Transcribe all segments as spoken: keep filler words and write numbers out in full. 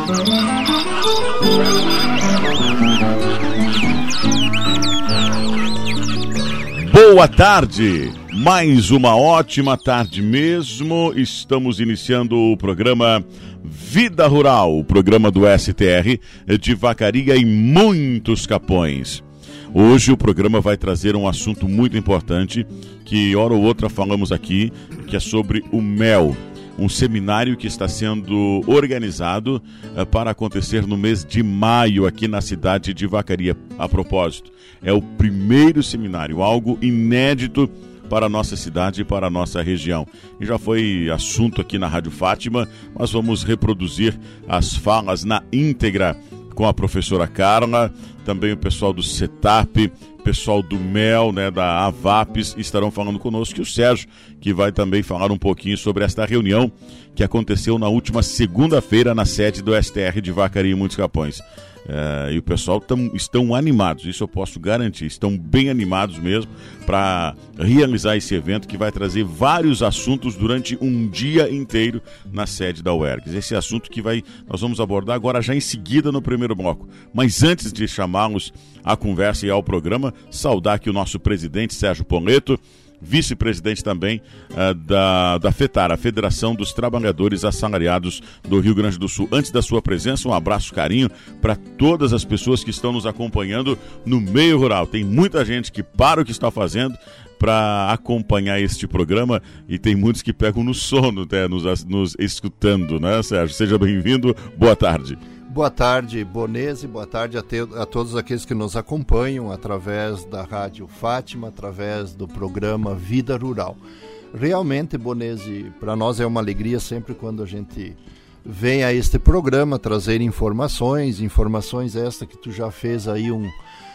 Boa tarde, mais uma ótima tarde mesmo. Estamos iniciando o programa Vida Rural, o programa do S T R de Vacaria e muitos Capões. Hoje o programa vai trazer um assunto muito importante que hora ou outra falamos aqui, que é sobre o mel. Um seminário que está sendo organizado uh, para acontecer no mês de maio aqui na cidade de Vacaria. A propósito, é o primeiro seminário, algo inédito para a nossa cidade e para a nossa região. E já foi assunto aqui na Rádio Fátima, mas vamos reproduzir as falas na íntegra com a professora Carla, também o pessoal do CETAP, pessoal do MEL, né, da AVAPES, estarão falando conosco, e o Sérgio, que vai também falar um pouquinho sobre esta reunião que aconteceu na última segunda-feira na sede do S T R de Vacaria e muitos Capões. É, e o pessoal tão, estão animados, isso eu posso garantir, estão bem animados mesmo para realizar esse evento que vai trazer vários assuntos durante um dia inteiro na sede da U E R G S. Esse assunto que vai, nós vamos abordar agora já em seguida no primeiro bloco. Mas antes de chamá-los à conversa e ao programa, saudar aqui o nosso presidente Sérgio Poleto, vice-presidente também uh, da, da FETAR, a Federação dos Trabalhadores Assalariados do Rio Grande do Sul. Antes da sua presença, um abraço, carinho para todas as pessoas que estão nos acompanhando no meio rural. Tem muita gente que para o que está fazendo para acompanhar este programa e tem muitos que pegam no sono, né, nos, nos escutando, né, Sérgio? Seja bem-vindo, boa tarde. Boa tarde, Bonese, boa tarde a, te, a todos aqueles que nos acompanham através da Rádio Fátima, através do programa Vida Rural. Realmente, Bonese, para nós é uma alegria sempre quando a gente vem a este programa trazer informações, informações esta que tu já fez aí um,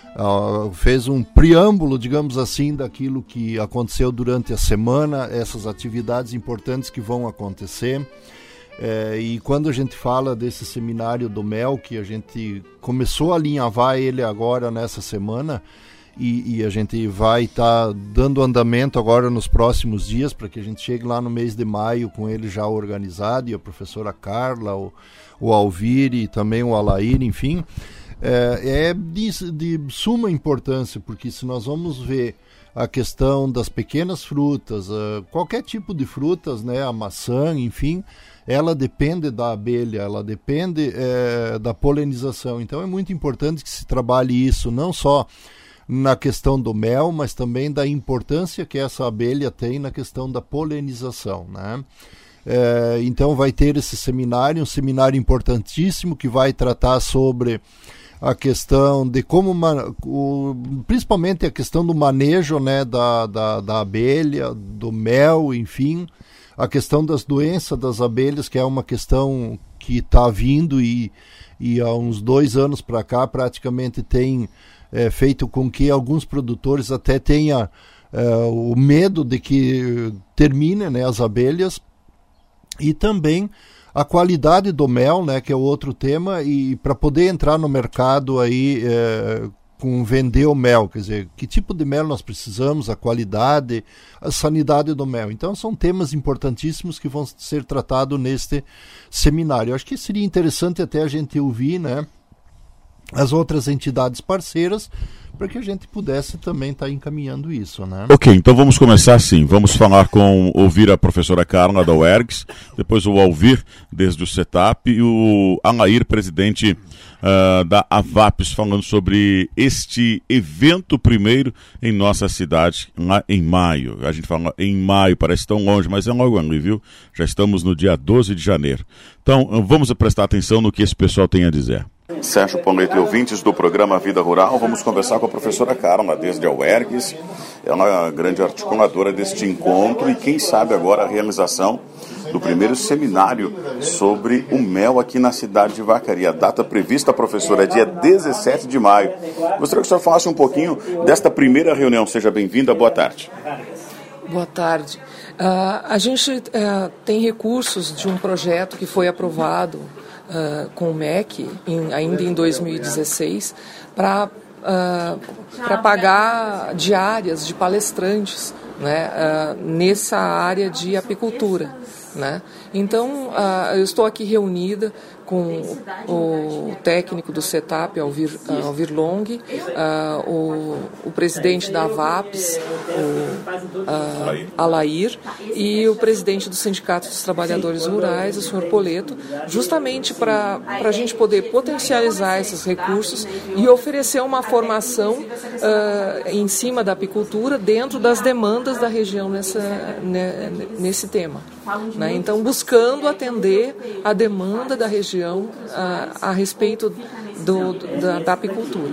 uh, fez um preâmbulo, digamos assim, daquilo que aconteceu durante a semana, essas atividades importantes que vão acontecer. É, e quando a gente fala desse seminário do mel, que a gente começou a alinhavar ele agora nessa semana, e, e a gente vai estar tá dando andamento agora nos próximos dias para que a gente chegue lá no mês de maio com ele já organizado, e a professora Carla, o, o Alvir e também o Alair, enfim, é, é de, de suma importância, porque se nós vamos ver a questão das pequenas frutas, uh, qualquer tipo de frutas, né, a maçã, enfim, ela depende da abelha, ela depende é, da polinização. Então é muito importante que se trabalhe isso, não só na questão do mel, mas também da importância que essa abelha tem na questão da polinização, né? É, então vai ter esse seminário, um seminário importantíssimo que vai tratar sobre a questão de como, o, principalmente a questão do manejo, né, da, da, da abelha, do mel, enfim, a questão das doenças das abelhas, que é uma questão que está vindo e, e há uns dois anos para cá praticamente tem é, feito com que alguns produtores até tenham é, o medo de que terminem, né, as abelhas, e também a qualidade do mel, né, que é o outro tema, e para poder entrar no mercado aí é, com vender o mel, quer dizer, que tipo de mel nós precisamos, a qualidade, a sanidade do mel. Então são temas importantíssimos que vão ser tratados neste seminário. Eu acho que seria interessante até a gente ouvir, né, as outras entidades parceiras, para que a gente pudesse também estar tá encaminhando isso, né? Ok, então vamos começar assim. Vamos falar com, ouvir a professora Carla da U E R G S, depois o Alvir, desde o CETAP, e o Alair, presidente uh, da AVAPES, falando sobre este evento primeiro em nossa cidade, lá em maio. A gente fala em maio, parece tão longe, mas é logo ali, viu? Já estamos no dia doze de janeiro. Então, vamos prestar atenção no que esse pessoal tem a dizer. Sérgio Poleto e ouvintes do programa Vida Rural, vamos conversar com a professora Carla, desde a U E R G S. Ela é a grande articuladora deste encontro e quem sabe agora a realização do primeiro seminário sobre o mel aqui na cidade de Vacaria. A data prevista, professora, é dia dezessete de maio. Gostaria que o senhor falasse um pouquinho desta primeira reunião. Seja bem-vinda, boa tarde. Boa tarde. Uh, a gente uh, tem recursos de um projeto que foi aprovado Uh, com o M E C, em, ainda em dois mil e dezesseis, para uh, para pagar diárias de palestrantes, né, uh, nessa área de apicultura, né? Então, uh, eu estou aqui reunida com o técnico do CETAP, Alvir, Alvir Long, uh, o, o presidente da AVAPES, o uh, Alair, e o presidente do Sindicato dos Trabalhadores Rurais, o senhor Poleto, justamente para a gente poder potencializar esses recursos e oferecer uma formação uh, em cima da apicultura dentro das demandas da região nessa, né, nesse tema. Né? Então, buscando atender a demanda da região a, a respeito do, da, da apicultura.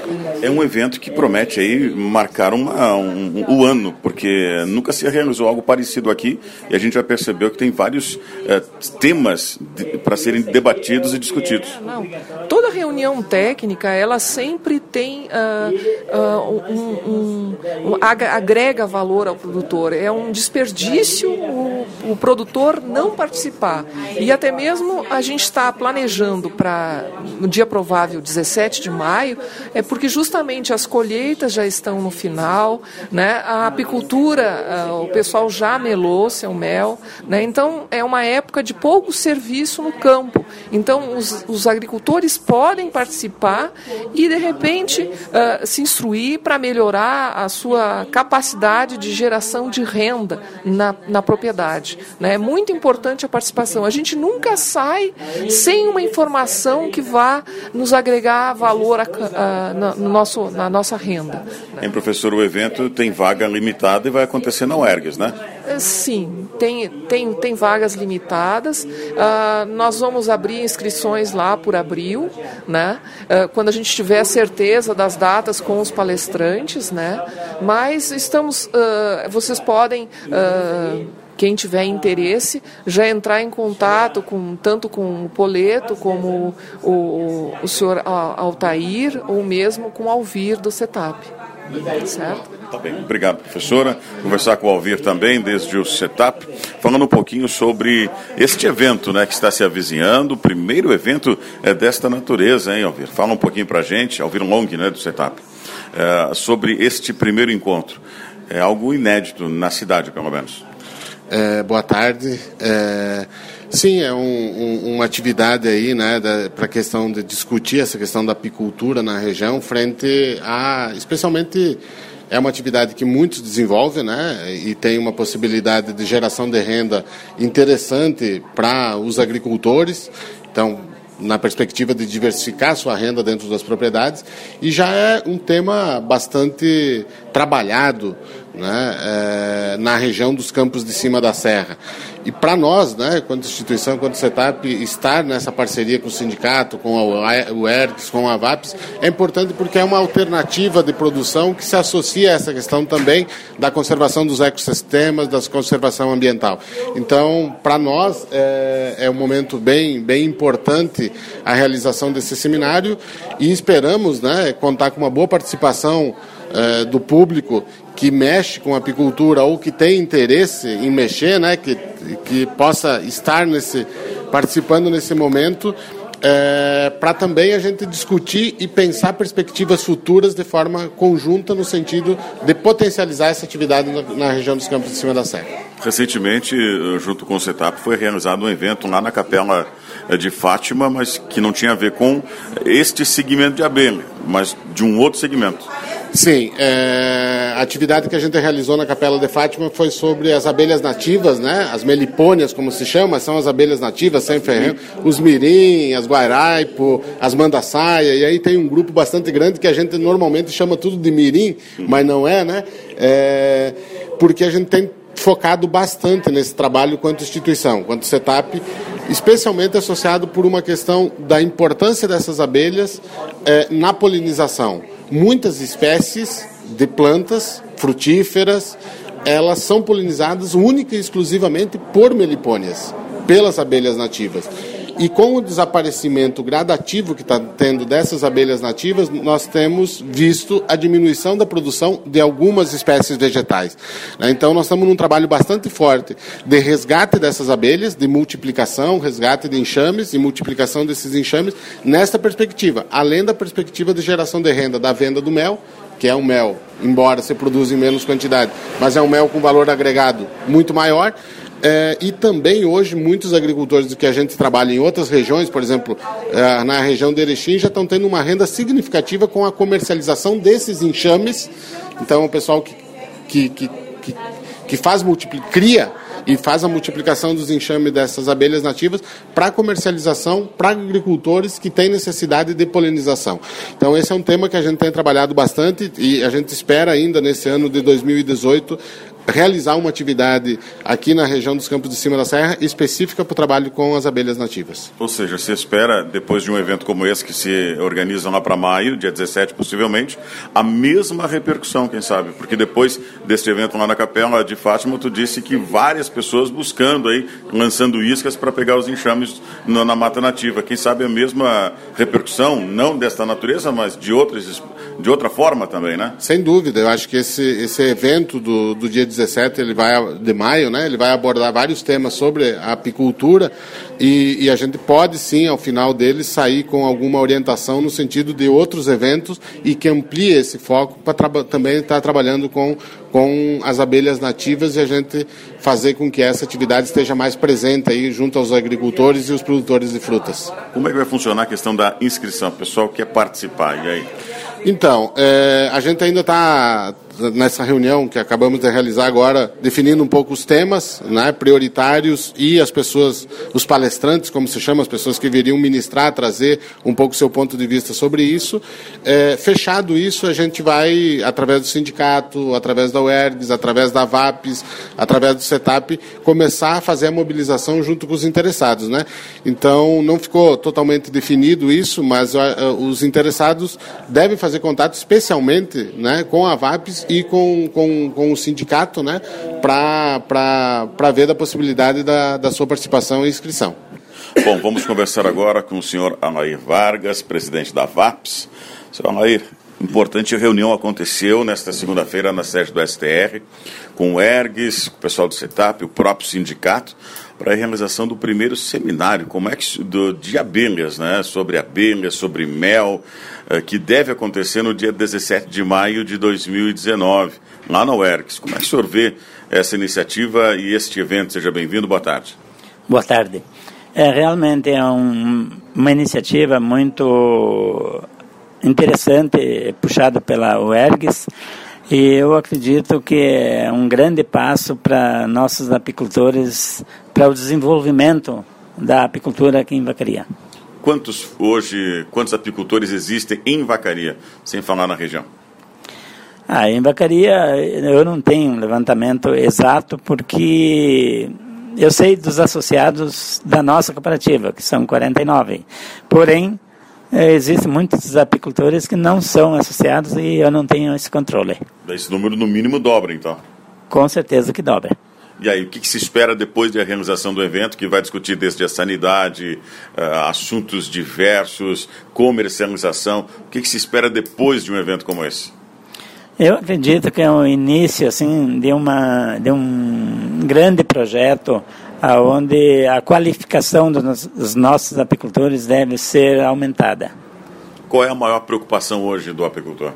É um evento que promete aí marcar uma, um, um, o ano, porque nunca se realizou algo parecido aqui e a gente já percebeu que tem vários eh, temas de, para serem debatidos e discutidos. É, não. Toda reunião técnica, ela sempre tem uh, uh, um, um, um, agrega valor ao produtor. É um desperdício o, o produtor não participar. E até mesmo a gente está planejando para no dia provável dezessete de maio, é porque justamente as colheitas já estão no final, né? A apicultura, uh, o pessoal já melou seu mel, né? Então é uma época de pouco serviço no campo. Então os, os agricultores podem participar e de repente uh, se instruir para melhorar a sua capacidade de geração de renda na, na propriedade, né? É muito importante a participação. A gente nunca sai sem uma informação que vá nos agregar valor a, a, na, no nosso, na nossa renda. Hein, professor, o evento tem vaga limitada e vai acontecer na UERGS, né? Sim, tem, tem, tem vagas limitadas. Uh, nós vamos abrir inscrições lá por abril, né? Uh, quando a gente tiver certeza das datas com os palestrantes, né? Mas estamos, uh, vocês podem... Uh, quem tiver interesse, já entrar em contato com, tanto com o Poleto como o, o, o senhor Altair, ou mesmo com o Alvir do CETAP. Certo? Tá bem, obrigado, professora. Conversar com o Alvir também, desde o CETAP, falando um pouquinho sobre este evento, né, que está se avizinhando, o primeiro evento é desta natureza, hein, Alvir? Fala um pouquinho pra gente, Alvir Long, né, do CETAP, é, sobre este primeiro encontro. É algo inédito na cidade, pelo menos. É, boa tarde. É, sim, é um, um, uma atividade aí, né, para a questão de discutir essa questão da apicultura na região, frente a, especialmente, é uma atividade que muitos desenvolvem, né, e tem uma possibilidade de geração de renda interessante para os agricultores. Então, na perspectiva de diversificar sua renda dentro das propriedades, e já é um tema bastante trabalhado, né, é, na região dos Campos de Cima da Serra. E para nós, né, quanto instituição, quanto CETAP, estar nessa parceria com o sindicato, com a UERGS, com a AVAPES, é importante porque é uma alternativa de produção que se associa a essa questão também da conservação dos ecossistemas, da conservação ambiental. Então, para nós, é, é um momento bem, bem importante a realização desse seminário e esperamos, né, contar com uma boa participação é, do público que mexe com a apicultura ou que tem interesse em mexer, né, que, que possa estar nesse, participando nesse momento, é, para também a gente discutir e pensar perspectivas futuras de forma conjunta no sentido de potencializar essa atividade na, na região dos Campos de Cima da Serra. Recentemente, junto com o CETAP, foi realizado um evento lá na Capela de Fátima, mas que não tinha a ver com este segmento de abelha, mas de um outro segmento. Sim, é, a atividade que a gente realizou na Capela de Fátima foi sobre as abelhas nativas, né? As melipônias, como se chama, são as abelhas nativas, sem ferrão, os mirim, as guairaipo, as mandaçaia, e aí tem um grupo bastante grande que a gente normalmente chama tudo de mirim, mas não é, né? É, porque a gente tem focado bastante nesse trabalho quanto instituição, quanto CETAP, especialmente associado por uma questão da importância dessas abelhas é, na polinização. Muitas espécies de plantas frutíferas, elas são polinizadas única e exclusivamente por melipônias, pelas abelhas nativas. E com o desaparecimento gradativo que está tendo dessas abelhas nativas, nós temos visto a diminuição da produção de algumas espécies vegetais. Então, nós estamos num trabalho bastante forte de resgate dessas abelhas, de multiplicação, resgate de enxames e multiplicação desses enxames, nesta perspectiva, além da perspectiva de geração de renda da venda do mel, que é um mel, embora se produza em menos quantidade, mas é um mel com valor agregado muito maior, É, e também hoje muitos agricultores que a gente trabalha em outras regiões, por exemplo, é, na região de Erechim, já estão tendo uma renda significativa com a comercialização desses enxames. Então o pessoal que, que, que, que, que faz multipli- cria e faz a multiplicação dos enxames dessas abelhas nativas para comercialização para agricultores que têm necessidade de polinização. Então esse é um tema que a gente tem trabalhado bastante e a gente espera ainda nesse ano de dois mil e dezoito realizar uma atividade aqui na região dos Campos de Cima da Serra específica para o trabalho com as abelhas nativas. Ou seja, se espera, depois de um evento como esse que se organiza lá para maio, dia dezessete possivelmente, a mesma repercussão, quem sabe? Porque depois deste evento lá na Capela de Fátima, tu disse que várias pessoas buscando aí, lançando iscas para pegar os enxames na, na mata nativa. Quem sabe a mesma repercussão, não desta natureza, mas de, outras, de outra forma também, né? Sem dúvida, eu acho que esse, esse evento do, do dia dezessete ele vai, de maio, né, ele vai abordar vários temas sobre a apicultura e, e a gente pode sim, ao final dele, sair com alguma orientação no sentido de outros eventos e que amplie esse foco para traba- também estar trabalhando com, com as abelhas nativas e a gente fazer com que essa atividade esteja mais presente aí junto aos agricultores e os produtores de frutas. Como é que vai funcionar a questão da inscrição? O pessoal quer participar, e aí? Então, é, a gente ainda está nessa reunião que acabamos de realizar agora, definindo um pouco os temas, né, prioritários e as pessoas, os palestrantes, como se chama, as pessoas que viriam ministrar, trazer um pouco o seu ponto de vista sobre isso. É, fechado isso, a gente vai, através do sindicato, através da U E R G S, através da VAPES, através do CETAP, começar a fazer a mobilização junto com os interessados, né? Então, não ficou totalmente definido isso, mas uh, os interessados devem fazer contato especialmente, né, com a VAPES e com, com, com o sindicato, né, para ver a possibilidade da, da sua participação e inscrição. Bom, vamos conversar agora com o senhor Alair Vargas, presidente da VAPES. Senhor Alair, importante reunião aconteceu nesta segunda-feira na sede do S T R, com o E R G S, o pessoal do CETAP, o próprio sindicato, para a realização do primeiro seminário como é que, do, de abelhas, né, sobre abelhas, sobre mel, uh, que deve acontecer no dia dezessete de maio de dois mil e dezenove, lá na U E R G S. Como é que o senhor vê essa iniciativa e este evento? Seja bem-vindo, boa tarde. Boa tarde. É, realmente é um, uma iniciativa muito interessante, puxada pela U E R G S, e eu acredito que é um grande passo para nossos apicultores, para o desenvolvimento da apicultura aqui em Vacaria. Quantos hoje, quantos apicultores existem em Vacaria, sem falar na região? Ah, em Vacaria eu não tenho um levantamento exato, porque eu sei dos associados da nossa cooperativa, que são quarenta e nove. Porém, existem muitos apicultores que não são associados e eu não tenho esse controle. Esse número no mínimo dobra, então? Com certeza que dobra. E aí, o que, que se espera depois da realização do evento, que vai discutir desde a sanidade, uh, assuntos diversos, comercialização? O que, que se espera depois de um evento como esse? Eu acredito que é o início assim, de, uma, de um grande projeto onde a qualificação dos, dos nossos apicultores deve ser aumentada. Qual é a maior preocupação hoje do apicultor?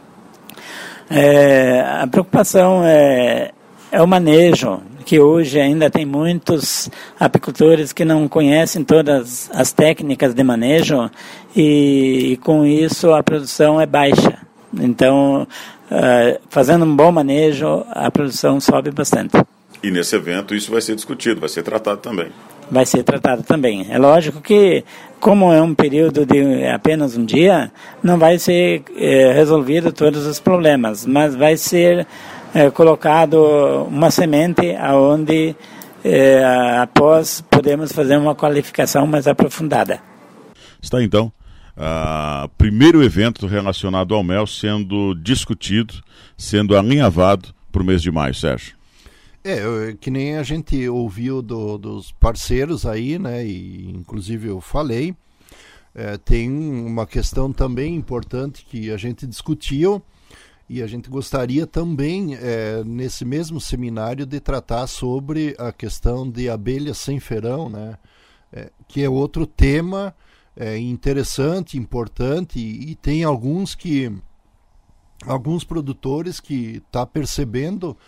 É, a preocupação é, é o manejo, que hoje ainda tem muitos apicultores que não conhecem todas as técnicas de manejo e, e com isso a produção é baixa. Então, uh, fazendo um bom manejo, a produção sobe bastante. E nesse evento isso vai ser discutido, vai ser tratado também. Vai ser tratado também. É lógico que, como é um período de apenas um dia, não vai ser é, resolvido todos os problemas, mas vai ser é, colocado uma semente aonde é, após podemos fazer uma qualificação mais aprofundada. Está então o uh, primeiro evento relacionado ao mel sendo discutido, sendo alinhavado para o mês de maio, Sérgio. É, que nem a gente ouviu do, dos parceiros aí, né, e inclusive eu falei, é, tem uma questão também importante que a gente discutiu e a gente gostaria também, é, nesse mesmo seminário, de tratar sobre a questão de abelhas sem ferão, né, é, que é outro tema é, interessante, importante, e, e tem alguns que alguns produtores que estão percebendo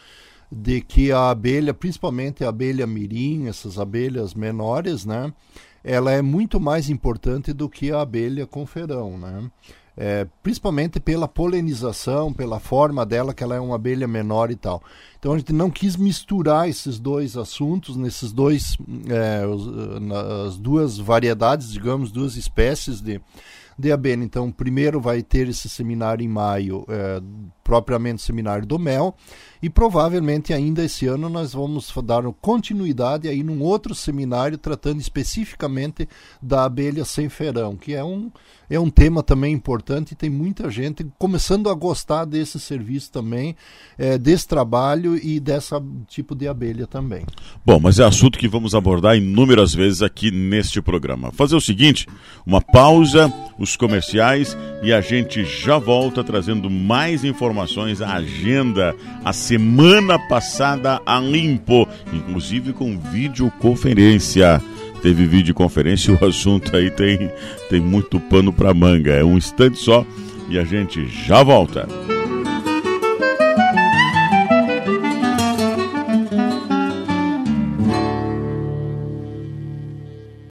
de que a abelha, principalmente a abelha mirim, essas abelhas menores, né, ela é muito mais importante do que a abelha com ferão, né? É, principalmente pela polinização, pela forma dela, que ela é uma abelha menor e tal. Então a gente não quis misturar esses dois assuntos, nesses dois, é, os, nas duas variedades, digamos, duas espécies de, de abelha. Então primeiro vai ter esse seminário em maio, é, propriamente seminário do mel, e provavelmente ainda esse ano nós vamos dar continuidade aí num outro seminário tratando especificamente da abelha sem ferão, que é um, é um tema também importante e tem muita gente começando a gostar desse serviço também, é, desse trabalho e desse tipo de abelha também. Bom, mas é assunto que vamos abordar inúmeras vezes aqui neste programa. Fazer o seguinte, uma pausa, os comerciais, e a gente já volta trazendo mais informações, a agenda, a semana passada a limpo, inclusive com videoconferência. Teve videoconferência e o assunto aí tem, tem muito pano para manga. É um instante só e a gente já volta.